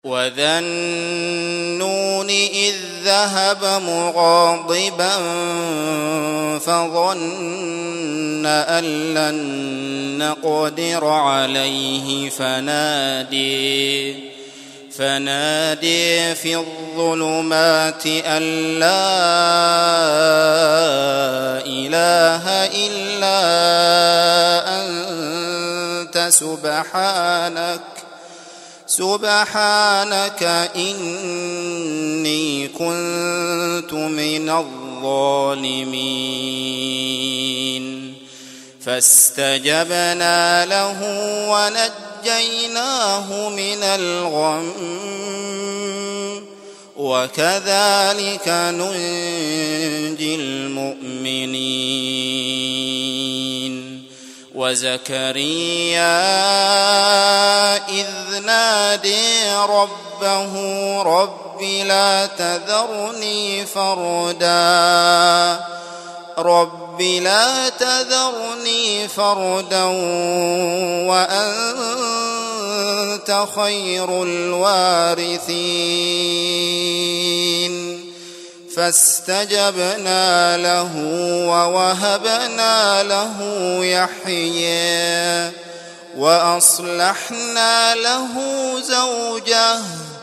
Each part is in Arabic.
وذا النون إذ ذهب مغاضبا فظن أن لن نقدر عليه فنادي في الظلمات أن لا إله إلا أنت سبحانك إني كنت من الظالمين فاستجبنا له ونجيناه من الغم وكذلك ننجي المؤمنين وزكريا إذ نادي ربه رب لا تذرني فردا وأنت خير الوارثين فاستجبنا له ووهبنا له يحيى وأصلحنا له زوجه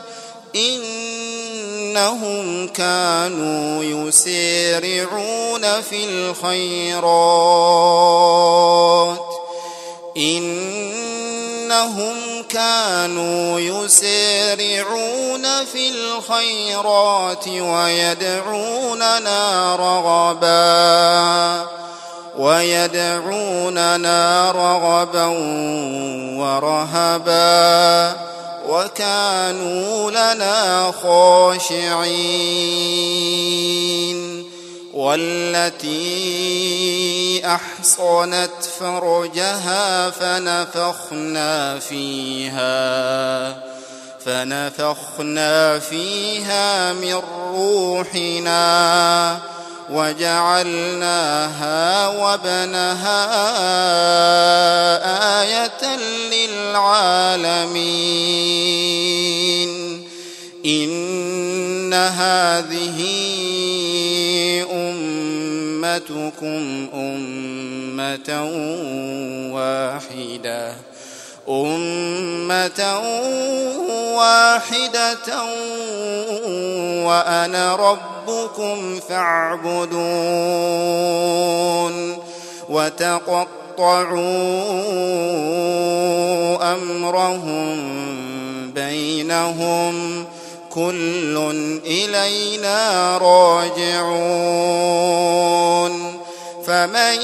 إنهم كانوا يسارعون في الخيرات ويدعوننا رغبا ورهبا وكانوا لنا خاشعين والتي أحصنت فرجها فنفخنا فيها من روحنا وجعلناها وابنها آية للعالمين إن هذه أمتكم أمة واحدة وأنا ربكم فاعبدون وتقطعوا أمرهم بينهم كل إلينا راجعون فمن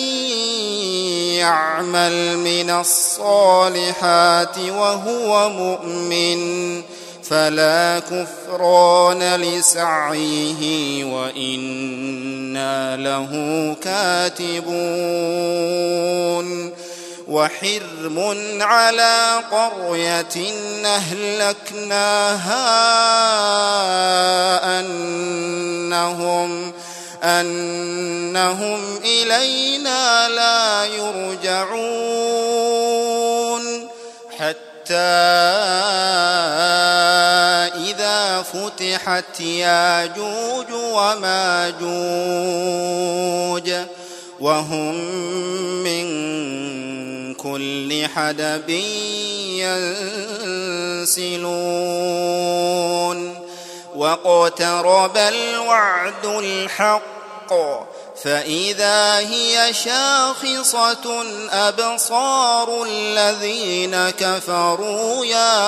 يعمل من الصالحات وهو مؤمن فلا كفران لسعيه وإنا له كاتبون وحرم على قرية أهلكناها أنهم إلينا لا يرجعون حتى إذا فتحت ياجوج وماجوج وهم من كل حدب ينسلون واقترب الوعد الحق فإذا هي شاخصة أبصار الذين كفروا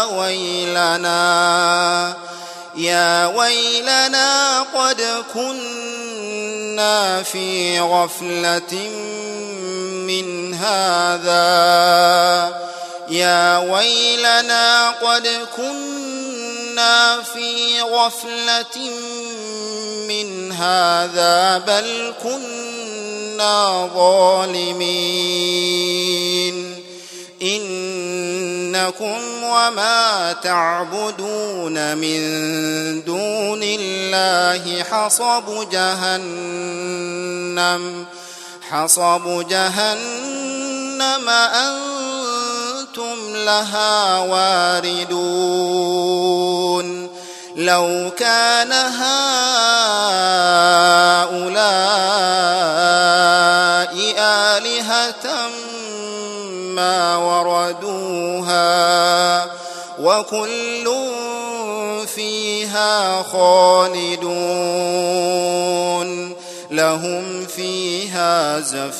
يا ويلنا قد كنا في غفلة من هذا بل كنا ظالمين إنكم وما تعبدون من دون الله حصب جهنم أنتم لها واردون لو كان هؤلاء آلهة ما وردوها وكل فيها خالدون لهم فيها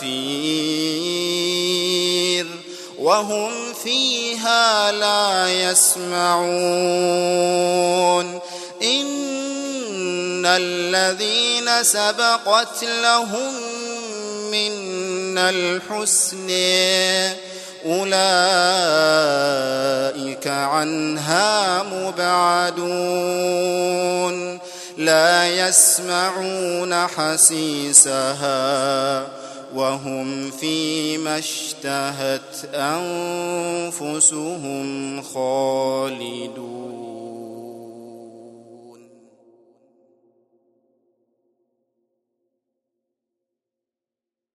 زفير وهم فيها لا يسمعون إن الذين سبقت لهم منا الحسن أولئك عنها مبعدون لا يسمعون حسيسها وهم فيما اشتهت أنفسهم خالدون.